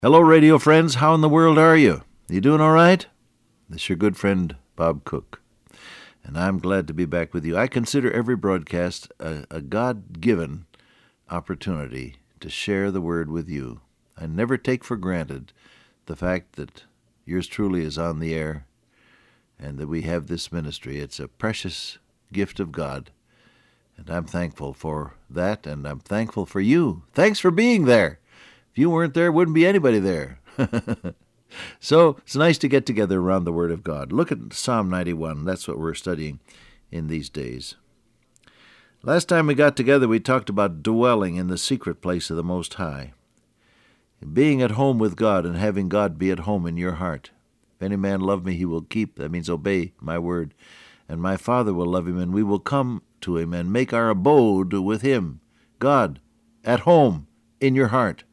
Hello, radio friends. How in the world are you? You doing all right? This is your good friend, Bob Cook, and I'm glad to be back with you. I consider every broadcast a God-given opportunity to share the Word with you. I never take for granted the fact that yours truly is on the air and that we have this ministry. It's a precious gift of God, and I'm thankful for that, and I'm thankful for you. Thanks for being there. If you weren't there, wouldn't be anybody there. So it's nice to get together around the Word of God. Look at Psalm 91. That's what we're studying in these days. Last time we got together, we talked about dwelling in the secret place of the Most High, being at home with God and having God be at home in your heart. If any man love me, he will keep, that means obey my word, and my Father will love him, and we will come to him and make our abode with him. God, at home in your heart.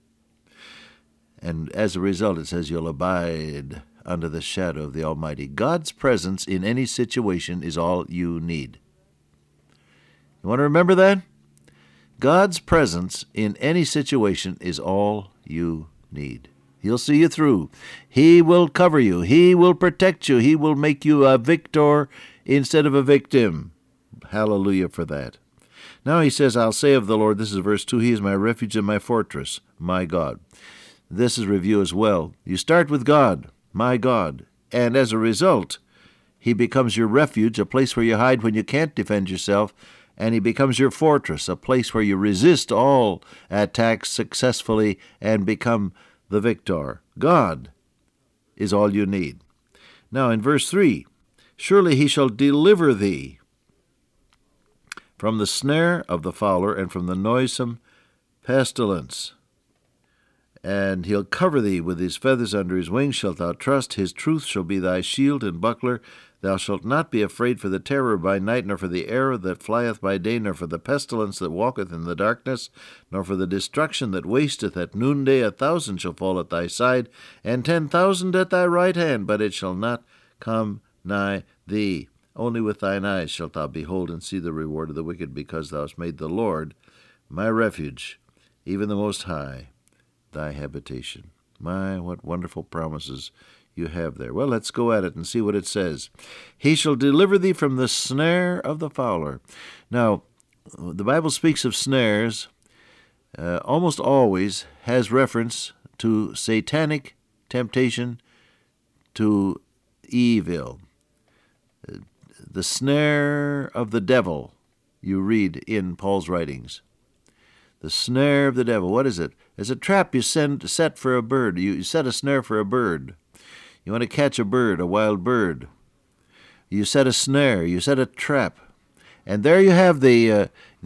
And as a result, it says you'll abide under the shadow of the Almighty. God's presence in any situation is all you need. You want to remember that? God's presence in any situation is all you need. He'll see you through. He will cover you. He will protect you. He will make you a victor instead of a victim. Hallelujah for that. Now he says, I'll say of the Lord, this is verse 2, He is my refuge and my fortress, my God. This is review as well. You start with God, my God, and as a result, He becomes your refuge, a place where you hide when you can't defend yourself, and He becomes your fortress, a place where you resist all attacks successfully and become the victor. God is all you need. Now in verse 3, surely He shall deliver thee from the snare of the fowler and from the noisome pestilence. And He'll cover thee with His feathers, under His wings shalt thou trust. His truth shall be thy shield and buckler. Thou shalt not be afraid for the terror by night, nor for the arrow that flieth by day, nor for the pestilence that walketh in the darkness, nor for the destruction that wasteth at noonday. 1,000 shall fall at thy side, and 10,000 at thy right hand, but it shall not come nigh thee. Only with thine eyes shalt thou behold and see the reward of the wicked, because thou hast made the Lord my refuge, even the Most High, thy habitation. My, what wonderful promises you have there. Well, let's go at it and see what it says. He shall deliver thee from the snare of the fowler. Now, the Bible speaks of snares, almost always has reference to satanic temptation, to evil. The snare of the devil, you read in Paul's writings. The snare of the devil. What is it? It's a trap you set for a bird. You set a snare for a bird. You want to catch a bird, a wild bird. You set a snare. You set a trap, and there you have the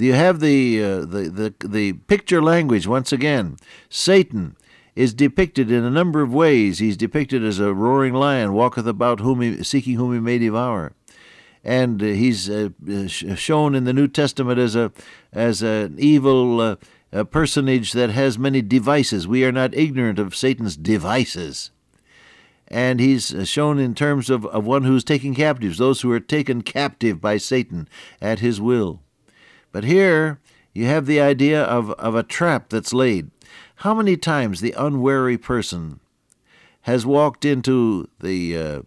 picture language once again. Satan is depicted in a number of ways. He's depicted as a roaring lion, walketh about seeking whom he may devour. And he's shown in the New Testament as an evil personage that has many devices. We are not ignorant of Satan's devices. And he's shown in terms of one who's taking captives, those who are taken captive by Satan at his will. But here you have the idea of a trap that's laid. How many times the unwary person has walked into the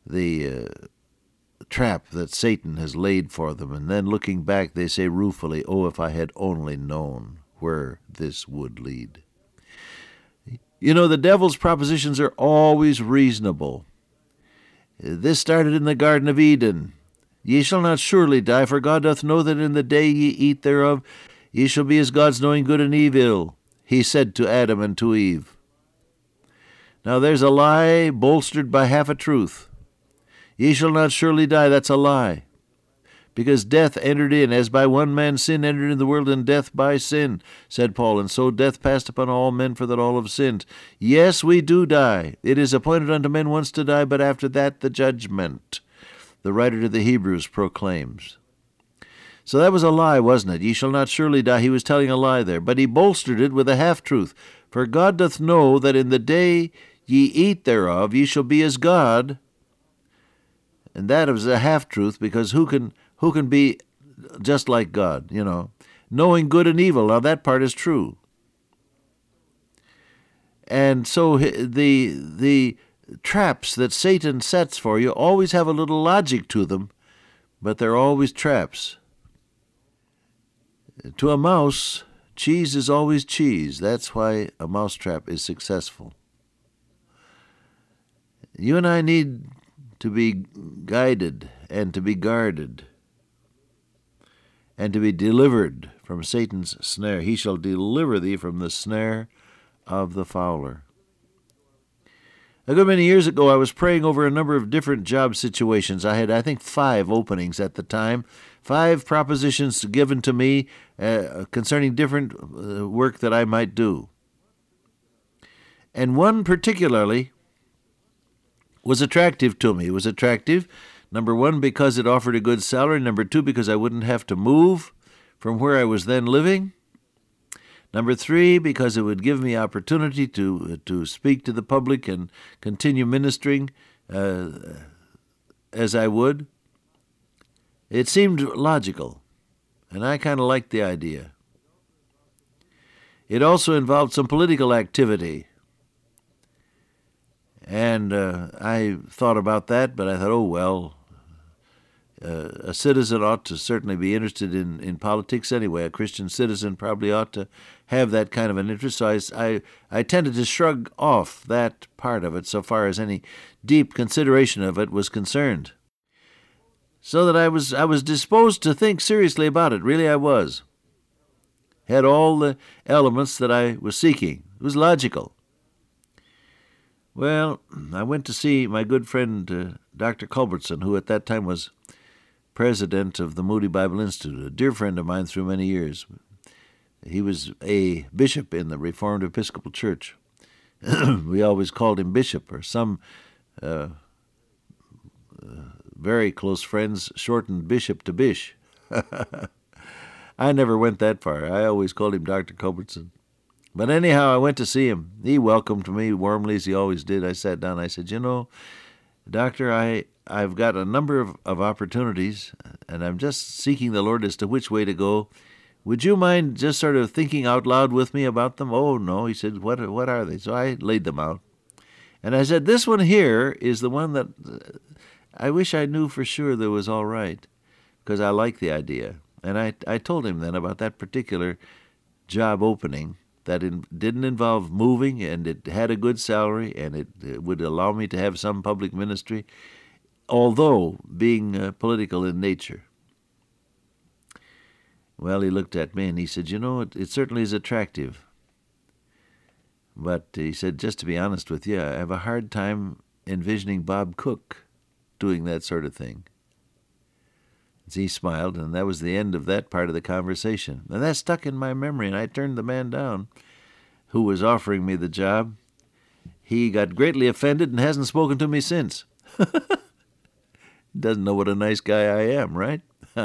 trap that Satan has laid for them, and then looking back they say ruefully, oh, if I had only known where this would lead. You know, the devil's propositions are always reasonable. This started in the Garden of Eden. Ye shall not surely die, for God doth know that in the day ye eat thereof, ye shall be as gods, knowing good and evil, He said to Adam and to Eve. Now there's a lie bolstered by half a truth. Ye shall not surely die, that's a lie. Because death entered in, as by one man sin entered in the world, and death by sin, said Paul, and so death passed upon all men, for that all have sinned. Yes, we do die. It is appointed unto men once to die, but after that the judgment, the writer to the Hebrews proclaims. So that was a lie, wasn't it? Ye shall not surely die. He was telling a lie there, but he bolstered it with a half-truth. For God doth know that in the day ye eat thereof, ye shall be as God. And that is a half-truth, because who can be just like God, knowing good and evil? Now that part is true. And so the traps that Satan sets for you always have a little logic to them, but they're always traps. To a mouse, cheese is always cheese. That's why a mousetrap is successful. You and I need to be guided and to be guarded and to be delivered from Satan's snare. He shall deliver thee from the snare of the fowler. A good many years ago, I was praying over a number of different job situations. I had, I think, 5 openings at the time, 5 propositions given to me concerning different work that I might do. And one particularly was attractive to me. It was attractive, number 1, because it offered a good salary, number 2, because I wouldn't have to move from where I was then living, number 3, because it would give me opportunity to speak to the public and continue ministering as I would. It seemed logical, and I kind of liked the idea. It also involved some political activity, and I thought about that, but I thought, oh, well, a citizen ought to certainly be interested in politics anyway. A Christian citizen probably ought to have that kind of an interest. So I tended to shrug off that part of it so far as any deep consideration of it was concerned. So that I was disposed to think seriously about it. Really, I was. Had all the elements that I was seeking. It was logical. Well, I went to see my good friend Dr. Culbertson, who at that time was president of the Moody Bible Institute, a dear friend of mine through many years. He was a bishop in the Reformed Episcopal Church. We always called him Bishop, or some very close friends shortened Bishop to Bish. I never went that far. I always called him Dr. Culbertson. But anyhow, I went to see him. He welcomed me warmly, as he always did. I sat down. I said, you know, Doctor, I've got a number of opportunities, and I'm just seeking the Lord as to which way to go. Would you mind just sort of thinking out loud with me about them? Oh, no. He said, what are they? So I laid them out. And I said, this one here is the one that I wish I knew for sure that was all right, because I like the idea. And I told him then about that particular job opening that didn't involve moving, and it had a good salary, and it would allow me to have some public ministry, although being political in nature. Well, he looked at me and he said, you know, it certainly is attractive. But he said, just to be honest with you, I have a hard time envisioning Bob Cook doing that sort of thing. He smiled, and that was the end of that part of the conversation. And that stuck in my memory, and I turned the man down who was offering me the job. He got greatly offended and hasn't spoken to me since. Doesn't know what a nice guy I am, right?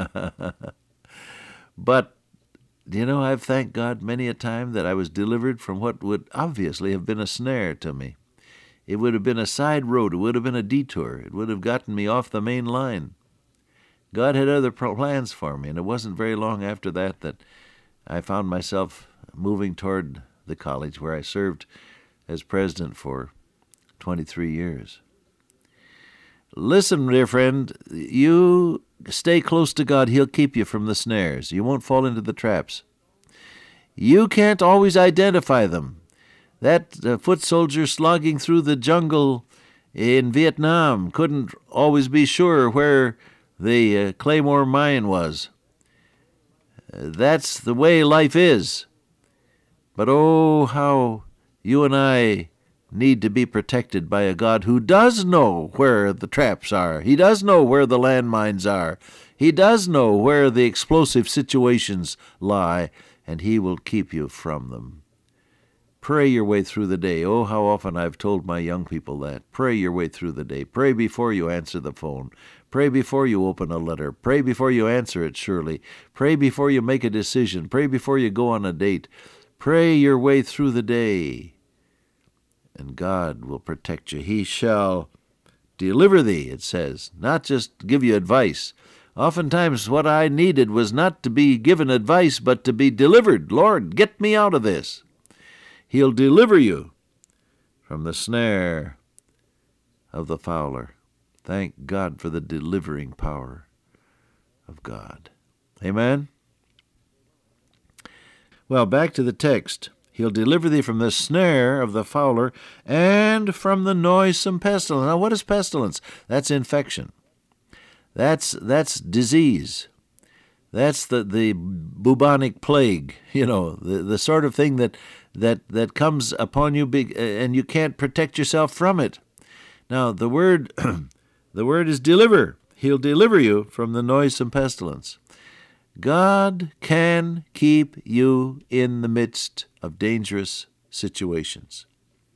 But, you know, I've thanked God many a time that I was delivered from what would obviously have been a snare to me. It would have been a side road. It would have been a detour. It would have gotten me off the main line. God had other plans for me, and it wasn't very long after that I found myself moving toward the college where I served as president for 23 years. Listen, dear friend, you stay close to God. He'll keep you from the snares. You won't fall into the traps. You can't always identify them. That foot soldier slogging through the jungle in Vietnam couldn't always be sure where the Claymore mine was. That's the way life is. But oh, how you and I need to be protected by a God who does know where the traps are. He does know where the landmines are. He does know where the explosive situations lie, and He will keep you from them. Pray your way through the day. Oh, how often I've told my young people that. Pray your way through the day. Pray before you answer the phone. Pray before you open a letter. Pray before you answer it surely. Pray before you make a decision. Pray before you go on a date. Pray your way through the day, and God will protect you. He shall deliver thee, it says, not just give you advice. Oftentimes what I needed was not to be given advice, but to be delivered. Lord, get me out of this. He'll deliver you from the snare of the fowler. Thank God for the delivering power of God. Amen? Well, back to the text. He'll deliver thee from the snare of the fowler and from the noisome pestilence. Now, what is pestilence? That's infection. That's disease. That's the bubonic plague, the sort of thing that comes upon you and you can't protect yourself from it. Now, the word is deliver. He'll deliver you from the noisome pestilence. God can keep you in the midst of dangerous situations.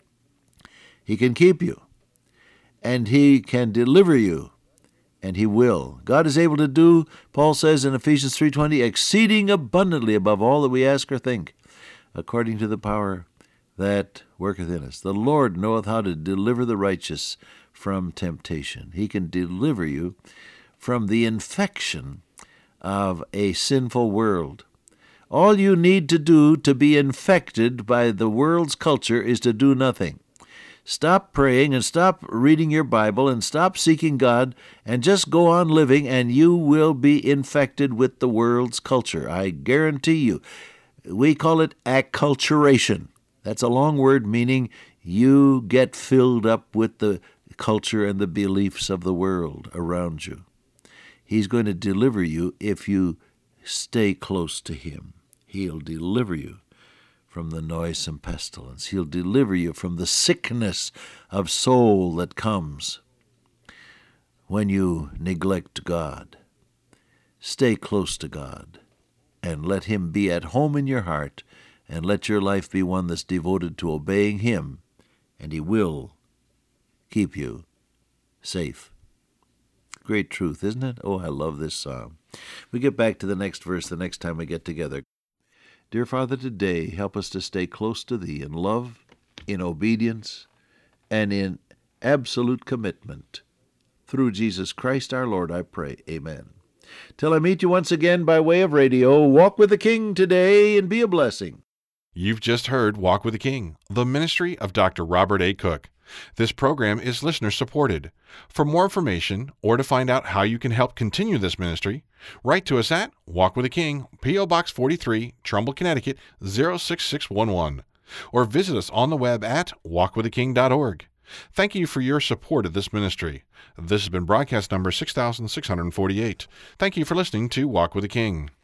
He can keep you, and He can deliver you, and He will. God is able to do, Paul says in Ephesians 3:20, exceeding abundantly above all that we ask or think, according to the power that worketh in us. The Lord knoweth how to deliver the righteous from temptation. He can deliver you from the infection of a sinful world. All you need to do to be infected by the world's culture is to do nothing. Stop praying and stop reading your Bible and stop seeking God and just go on living, and you will be infected with the world's culture. I guarantee you. We call it acculturation. That's a long word meaning you get filled up with the culture and the beliefs of the world around you. He's going to deliver you if you stay close to Him. He'll deliver you from the noisome pestilence. He'll deliver you from the sickness of soul that comes when you neglect God. Stay close to God and let Him be at home in your heart, and let your life be one that's devoted to obeying Him, and He will keep you safe. Great truth, isn't it? Oh, I love this psalm. We get back to the next verse the next time we get together. Dear Father, today help us to stay close to Thee in love, in obedience, and in absolute commitment. Through Jesus Christ our Lord, I pray. Amen. Till I meet you once again by way of radio, walk with the King today and be a blessing. You've just heard Walk with the King, the ministry of Dr. Robert A. Cook. This program is listener-supported. For more information or to find out how you can help continue this ministry, write to us at Walk with the King, P.O. Box 43, Trumbull, Connecticut, 06611, or visit us on the web at walkwiththeking.org. Thank you for your support of this ministry. This has been broadcast number 6648. Thank you for listening to Walk with the King.